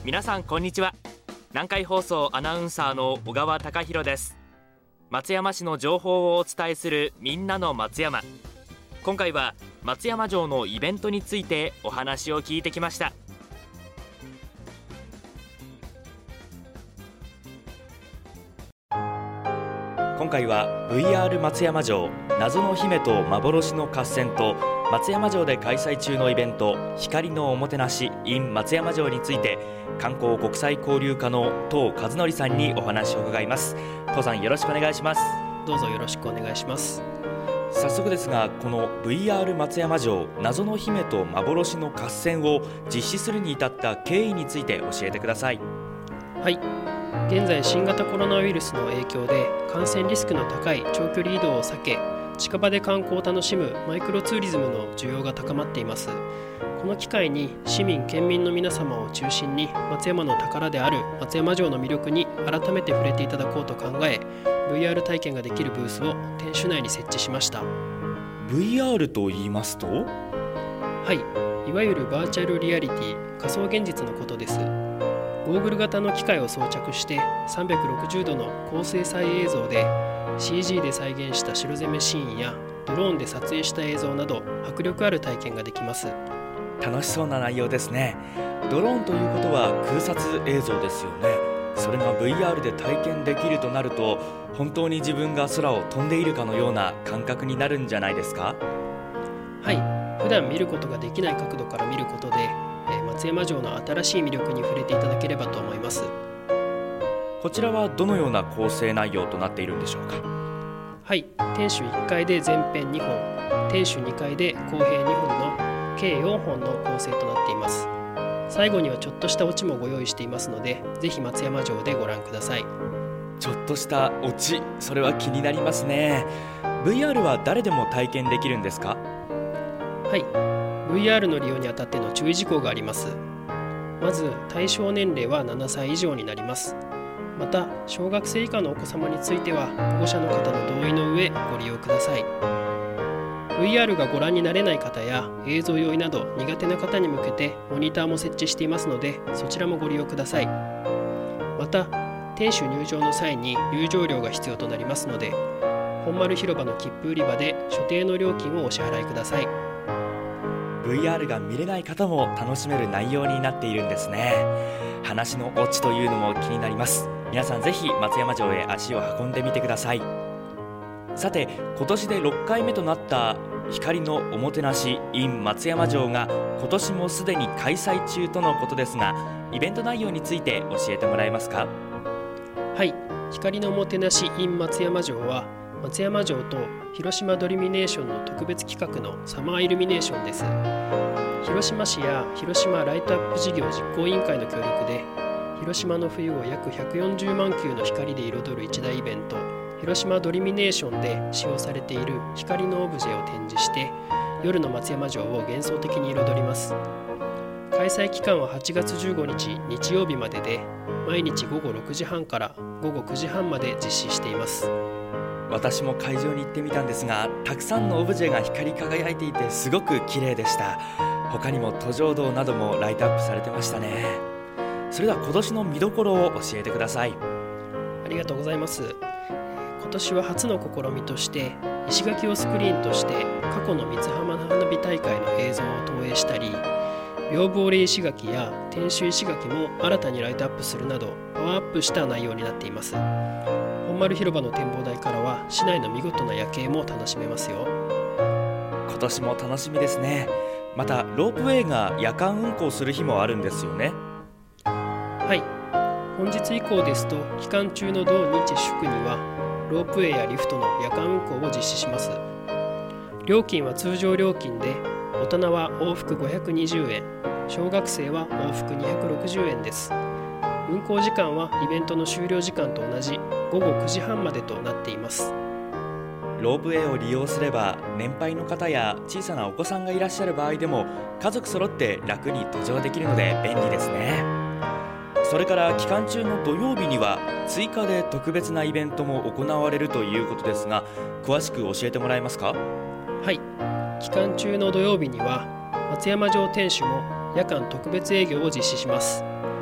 皆さんこんにちは。南海放送アナウンサーの小川貴博です。松山市の情報をお伝えするみんなの松山。今回は松山城のイベントについてお話を聞いてきました。今回は VR 松山城謎の姫と幻の合戦と松山城で開催中のイベント光のおもてなし in 松山城について観光国際交流課の東和則さんにお話を伺います。東さん、よろしくお願いします。 どうぞよろしくお願いします。 早速ですが、この VR 松山城謎の姫と幻の合戦を実施するに至った経緯について教えてください。 はい、現在新型コロナウイルスの影響で感染リスクの高い長距離移動を避け、近場で観光を楽しむマイクロツーリズムの需要が高まっています。この機会に市民県民の皆様を中心に松山の宝である松山城の魅力に改めて触れていただこうと考え、 VR 体験ができるブースを店主内に設置しました。 VR と言いますと？ はい、いわゆるバーチャルリアリティ、仮想現実のことです。ゴーグル型の機械を装着して360度の高精細映像で CG で再現した城攻めシーンやドローンで撮影した映像など迫力ある体験ができます。 楽しそうな内容ですね。ドローンということは空撮映像ですよね。それが VR で体験できるとなると、本当に自分が空を飛んでいるかのような感覚になるんじゃないですか？ はい、普段見ることができない角度から見ることで松山城の新しい魅力に触れていただければと思います。 こちらはどのような構成内容となっているんでしょうか？ はい、天守1階で前編2本、天守2階で後編2本の計4本の構成となっています。最後にはちょっとしたオチもご用意していますので、ぜひ松山城でご覧ください。 ちょっとしたオチ、それは気になりますね。 VR は誰でも体験できるんですか？ はい、VR の利用にあたっての注意事項があります。まず対象年齢は7歳以上になります。また小学生以下のお子様については保護者の方の同意の上ご利用ください。 VR がご覧になれない方や映像用意など苦手な方に向けてモニターも設置していますので、そちらもご利用ください。また天守入場の際に入場料が必要となりますので、本丸広場の切符売り場で所定の料金をお支払いください。 VR が見れない方も楽しめる内容になっているんですね。話のオチというのも気になります。皆さんぜひ松山城へ足を運んでみてください。さて、今年で6回目となった光のおもてなし in 松山城が今年もすでに開催中とのことですが、イベント内容について教えてもらえますか？ はい、光のおもてなし in 松山城は松山城と広島ドリミネーションの特別企画のサマーイルミネーションです。広島市や広島ライトアップ事業実行委員会の協力で、広島の冬を約140万球の光で彩る一大イベント、広島ドリミネーションで使用されている光のオブジェを展示して、夜の松山城を幻想的に彩ります。開催期間は8月15日日曜日までで、毎日午後6時半から午後9時半まで実施しています。 私も会場に行ってみたんですが、たくさんのオブジェが光り輝いていてすごく綺麗でした。他にも途上道などもライトアップされてましたね。それでは今年の見どころを教えてください。 ありがとうございます。今年は初の試みとして石垣をスクリーンとして過去の三津浜花火大会の映像を投影したり、屏風霊石垣や天守石垣も新たにライトアップするなどパワーアップした内容になっています。本丸広場の展望台からは市内の見事な夜景も楽しめますよ。 今年も楽しみですね。またロープウェイが夜間運行する日もあるんですよね？ はい、本日以降ですと期間中の土日祝にはロープウェイやリフトの夜間運行を実施します。料金は通常料金で、大人は往復520円、小学生は往復260円です。運行時間はイベントの終了時間と同じ午後9時半までとなっています。 ロープウェイを利用すれば年配の方や小さなお子さんがいらっしゃる場合でも家族揃って楽に途上できるので便利ですね。それから期間中の土曜日には追加で特別なイベントも行われるということですが、詳しく教えてもらえますか？ はい、期間中の土曜日には松山城天守も夜間特別営業を実施します。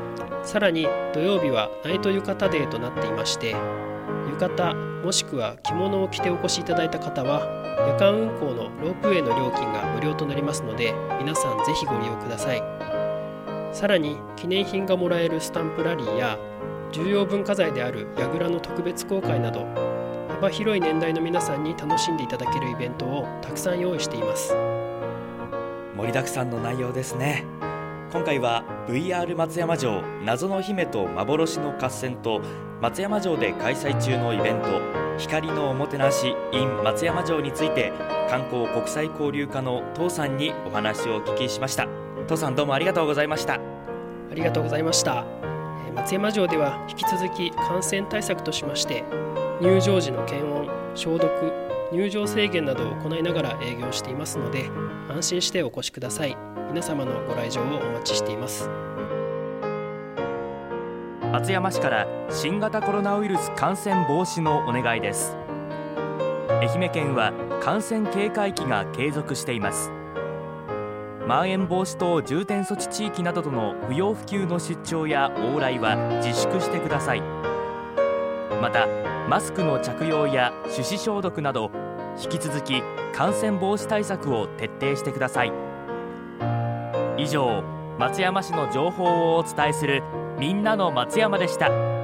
さらに土曜日はナイト浴衣デーとなっていまして、浴衣もしくは着物を着てお越しいただいた方は夜間運行のロープウェイの料金が無料となりますので、皆さんぜひご利用ください。さらに記念品がもらえるスタンプラリーや重要文化財である櫓の特別公開など、幅広い年代の皆さんに楽しんでいただけるイベントをたくさん用意しています。 盛りだくさんの内容ですね。今回は VR 松山城謎の姫と幻の合戦と松山城で開催中のイベント光のおもてなし in 松山城について、観光国際交流課の東さんにお話をお聞きしました。東さん、どうもありがとうございました。 ありがとうございました。松山城では引き続き感染対策としまして、入場時の検温、消毒、入場制限などを行いながら営業していますので、安心してお越しください。皆様のご来場をお待ちしています。 松山市から新型コロナウイルス感染防止のお願いです。愛媛県は感染警戒期が継続しています。まん延防止等重点措置地域などとの不要不急の出張や往来は自粛してください。またマスクの着用や手指消毒など引き続き感染防止対策を徹底してください。以上、松山市の情報をお伝えするみんなの松山でした。